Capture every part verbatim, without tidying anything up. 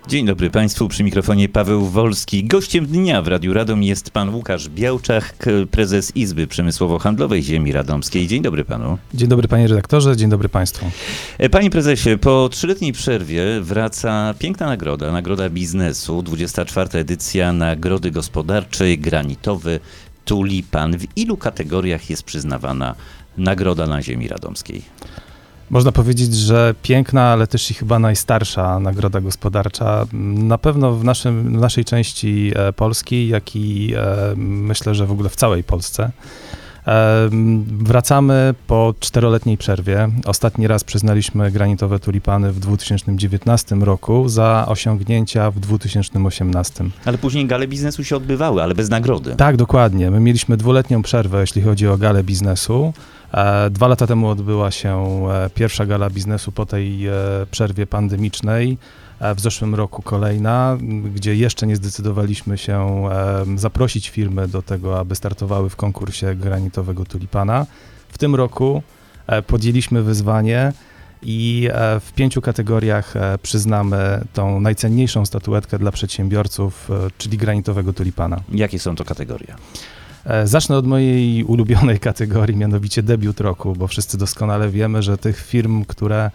Dzień dobry Państwu, przy mikrofonie Paweł Wolski. Gościem dnia w Radiu Radom jest pan Łukasz Białczak, prezes Izby Przemysłowo-Handlowej Ziemi Radomskiej. Dzień dobry panu. Dzień dobry panie redaktorze, dzień dobry państwu. Panie prezesie, po trzyletniej przerwie wraca piękna nagroda, Nagroda Biznesu, dwudziesta czwarta edycja Nagrody Gospodarczej Granitowy Tulipan. W ilu kategoriach jest przyznawana nagroda na Ziemi Radomskiej? Można powiedzieć, że piękna, ale też i chyba najstarsza nagroda gospodarcza, na pewno w, naszym, w naszej części Polski, jak i myślę, że w ogóle w całej Polsce. Wracamy po czteroletniej przerwie. Ostatni raz przyznaliśmy granitowe tulipany w dwa tysiące dziewiętnastym roku za osiągnięcia w dwa tysiące osiemnastym. Ale później gale biznesu się odbywały, ale bez nagrody. Tak, dokładnie. My mieliśmy dwuletnią przerwę, jeśli chodzi o galę biznesu. Dwa lata temu odbyła się pierwsza gala biznesu po tej przerwie pandemicznej. W zeszłym roku kolejna, gdzie jeszcze nie zdecydowaliśmy się zaprosić firmy do tego, aby startowały w konkursie granitowego tulipana. W tym roku podjęliśmy wyzwanie i w pięciu kategoriach przyznamy tą najcenniejszą statuetkę dla przedsiębiorców, czyli granitowego tulipana. Jakie są to kategorie? Zacznę od mojej ulubionej kategorii, mianowicie debiut roku, bo wszyscy doskonale wiemy, że tych firm, które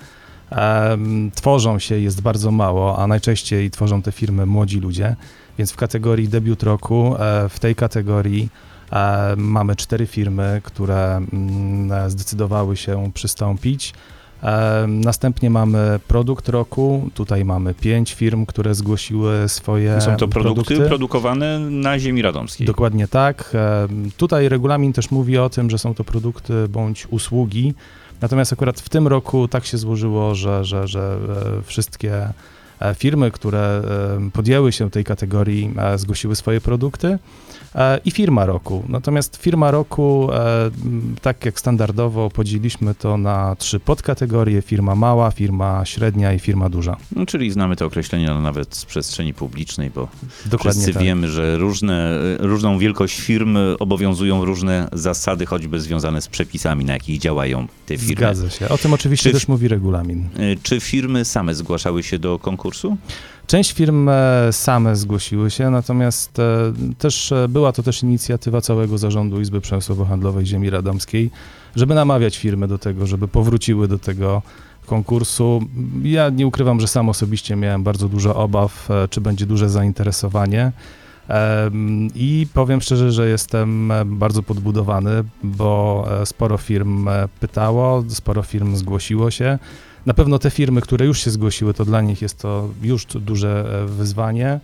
um, tworzą się, jest bardzo mało, a najczęściej tworzą te firmy młodzi ludzie, więc w kategorii debiut roku, e, w tej kategorii e, mamy cztery firmy, które mm, zdecydowały się przystąpić. Następnie mamy produkt roku, tutaj mamy pięć firm, które zgłosiły swoje Są to produkty, produkty produkowane na ziemi radomskiej. Dokładnie tak. Tutaj regulamin też mówi o tym, że są to produkty bądź usługi, natomiast akurat w tym roku tak się złożyło, że, że, że wszystkie firmy, które podjęły się tej kategorii, zgłosiły swoje produkty i firma roku. Natomiast firma roku, tak jak standardowo, podzieliliśmy to na trzy podkategorie: firma mała, firma średnia i firma duża. No, czyli znamy te określenia nawet z przestrzeni publicznej, bo Dokładnie wszyscy tak. wiemy, że różne, różną wielkość firm obowiązują różne zasady, choćby związane z przepisami, na jakich działają te firmy. Zgadza się. O tym oczywiście Czy, też mówi regulamin. Czy firmy same zgłaszały się do konkursu? Część firm same zgłosiły się, natomiast też była to też inicjatywa całego zarządu Izby Przemysłowo-Handlowej Ziemi Radomskiej, żeby namawiać firmy do tego, żeby powróciły do tego konkursu. Ja nie ukrywam, że sam osobiście miałem bardzo dużo obaw, czy będzie duże zainteresowanie. I powiem szczerze, że jestem bardzo podbudowany, bo sporo firm pytało, sporo firm zgłosiło się. Na pewno te firmy, które już się zgłosiły, to dla nich jest to już duże wyzwanie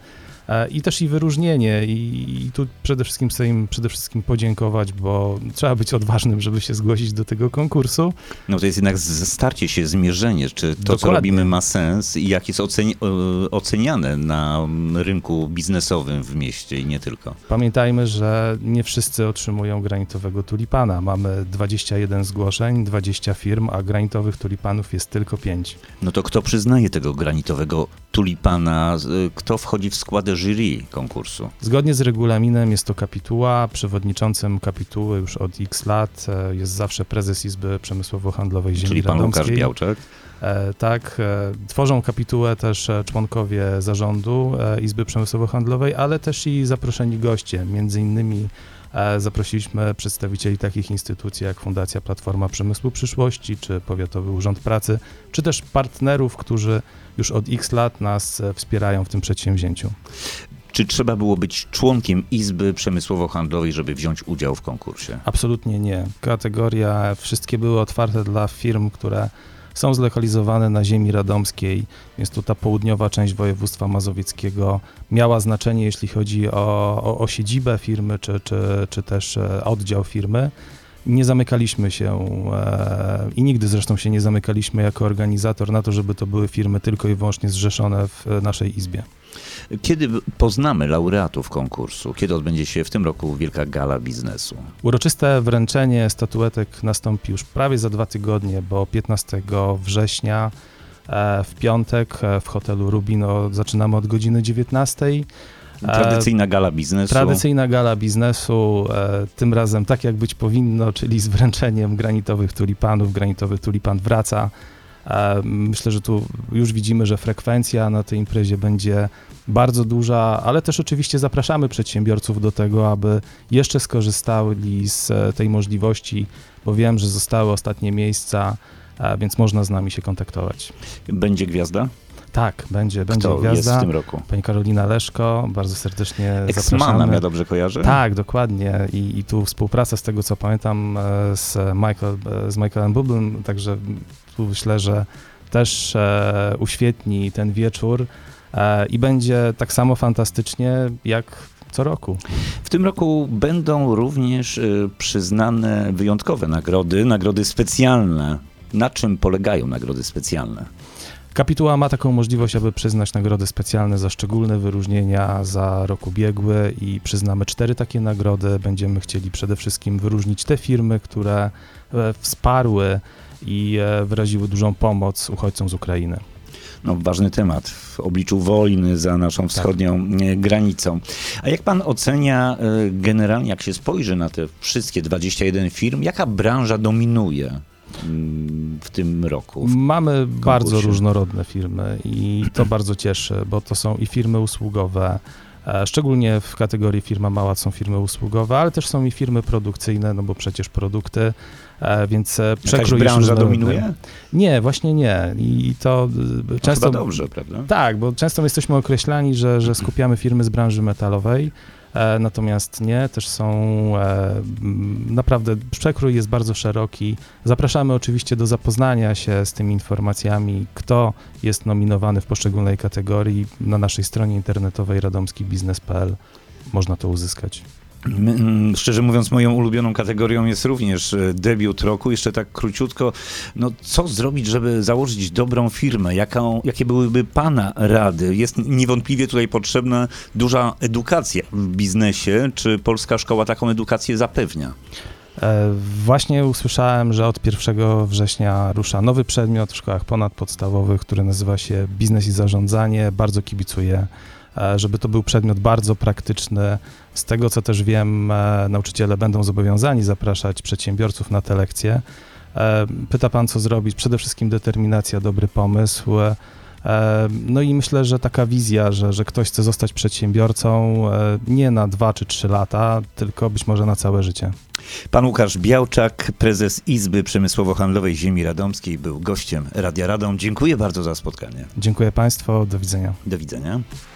i też i wyróżnienie. I, i tu przede wszystkim chcę im przede wszystkim podziękować, bo trzeba być odważnym, żeby się zgłosić do tego konkursu. No to jest jednak starcie się, zmierzenie, czy to, Dokładnie. co robimy, ma sens i jak jest oceni- oceniane na rynku biznesowym w mieście i nie tylko. Pamiętajmy, że nie wszyscy otrzymują granitowego tulipana. Mamy dwadzieścia jeden zgłoszeń, dwadzieścia firm, a granitowych tulipanów jest tylko pięć. No to kto przyznaje tego granitowego tulipana? Kto wchodzi w skład jury konkursu? Zgodnie z regulaminem jest to kapituła. Przewodniczącym kapituły już od x lat jest zawsze prezes Izby Przemysłowo-Handlowej Ziemi Czyli pan Radomskiej. Łukasz Białczak? E, tak. E, tworzą kapitułę też członkowie zarządu e, Izby Przemysłowo-Handlowej, ale też i zaproszeni goście. Między innymi e, zaprosiliśmy przedstawicieli takich instytucji jak Fundacja Platforma Przemysłu Przyszłości, czy Powiatowy Urząd Pracy, czy też partnerów, którzy już od x lat nas wspierają w tym przedsięwzięciu. Czy trzeba było być członkiem Izby Przemysłowo-Handlowej, żeby wziąć udział w konkursie? Absolutnie nie. Kategoria, wszystkie były otwarte dla firm, które są zlokalizowane na ziemi radomskiej, więc tu ta południowa część województwa mazowieckiego miała znaczenie, jeśli chodzi o, o, o siedzibę firmy, czy, czy, czy też oddział firmy. Nie zamykaliśmy się e, i nigdy zresztą się nie zamykaliśmy jako organizator na to, żeby to były firmy tylko i wyłącznie zrzeszone w naszej izbie. Kiedy poznamy laureatów konkursu? Kiedy odbędzie się w tym roku Wielka Gala Biznesu? Uroczyste wręczenie statuetek nastąpi już prawie za dwa tygodnie, bo piętnastego września e, w piątek w hotelu Rubino zaczynamy od godziny dziewiętnastej. Tradycyjna gala biznesu. Tradycyjna gala biznesu, e, tym razem tak jak być powinno, czyli z wręczeniem granitowych tulipanów. Granitowy tulipan wraca E, Myślę, że tu już widzimy, że frekwencja na tej imprezie będzie bardzo duża, ale też oczywiście zapraszamy przedsiębiorców do tego, aby jeszcze skorzystali z e, tej możliwości, bo wiem, że zostały ostatnie miejsca, e, więc można z nami się kontaktować. Będzie gwiazda? Tak, będzie, będzie Kto gwiazda. jest w tym roku? Pani Karolina Leszko, bardzo serdecznie Exmanem, zapraszamy. ja dobrze kojarzę? Tak, dokładnie. I, I tu współpraca, z tego co pamiętam, e, z, Michael, e, z Michaelem Bublem, także tu myślę, że też e, uświetni ten wieczór e, i będzie tak samo fantastycznie jak co roku. W tym roku będą również y, przyznane wyjątkowe nagrody, nagrody specjalne. Na czym polegają nagrody specjalne? Kapituła ma taką możliwość, aby przyznać nagrody specjalne za szczególne wyróżnienia za rok ubiegły i przyznamy cztery takie nagrody. Będziemy chcieli przede wszystkim wyróżnić te firmy, które e, wsparły i e, wyraziły dużą pomoc uchodźcom z Ukrainy. No, ważny temat w obliczu wojny za naszą wschodnią tak. granicą. A jak pan ocenia y, generalnie, jak się spojrzy na te wszystkie dwadzieścia jeden firm, jaka branża dominuje w tym roku? Mamy bardzo różnorodne firmy i to bardzo cieszy, bo to są i firmy usługowe, e, szczególnie w kategorii firma mała są firmy usługowe, ale też są i firmy produkcyjne, no bo przecież produkty, e, więc e, przekrój Jakaś branża różnorodny. dominuje? Nie, właśnie nie. I to e, często... Chyba dobrze, prawda? Tak, bo często jesteśmy określani, że, że skupiamy firmy z branży metalowej, E, natomiast nie, też są e, m, naprawdę, przekrój jest bardzo szeroki. Zapraszamy oczywiście do zapoznania się z tymi informacjami, kto jest nominowany w poszczególnej kategorii. Na naszej stronie internetowej radomski biznes kropka p l można to uzyskać. My, szczerze mówiąc, moją ulubioną kategorią jest również debiut roku. Jeszcze tak króciutko, no co zrobić, żeby założyć dobrą firmę? Jaką, jakie byłyby pana rady? Jest niewątpliwie tutaj potrzebna duża edukacja w biznesie. Czy Polska Szkoła taką edukację zapewnia? E, właśnie usłyszałem, że od pierwszego września rusza nowy przedmiot w szkołach ponadpodstawowych, który nazywa się Biznes i Zarządzanie. Bardzo kibicuję, żeby to był przedmiot bardzo praktyczny. Z tego, co też wiem, nauczyciele będą zobowiązani zapraszać przedsiębiorców na te lekcje. Pyta pan, co zrobić? Przede wszystkim determinacja, dobry pomysł. No i myślę, że taka wizja, że, że ktoś chce zostać przedsiębiorcą nie na dwa czy trzy lata, tylko być może na całe życie. Pan Łukasz Białczak, prezes Izby Przemysłowo-Handlowej Ziemi Radomskiej, był gościem Radia Radom. Dziękuję bardzo za spotkanie. Dziękuję państwu, do widzenia. Do widzenia.